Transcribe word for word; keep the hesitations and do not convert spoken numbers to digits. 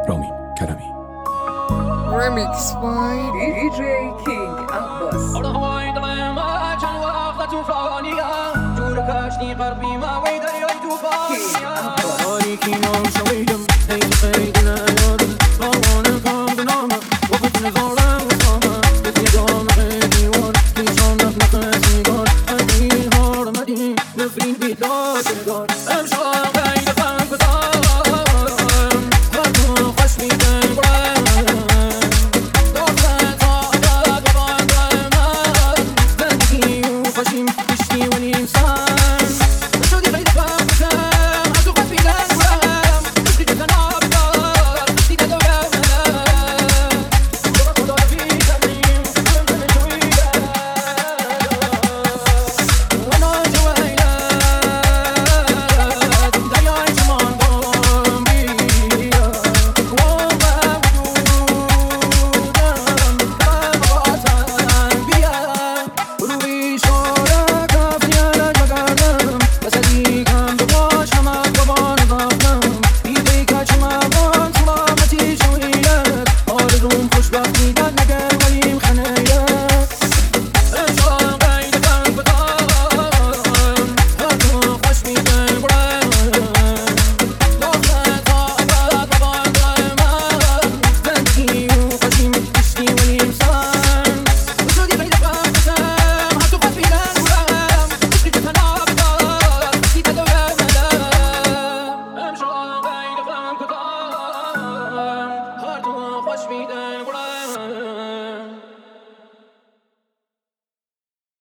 رامین کرمی. Remix by دی جی King Abbas. هوای دل ما چند وقت توفانیه جور کشتی قربی ما وی دریای توفانیه King Abbas. تاریکی نام شوید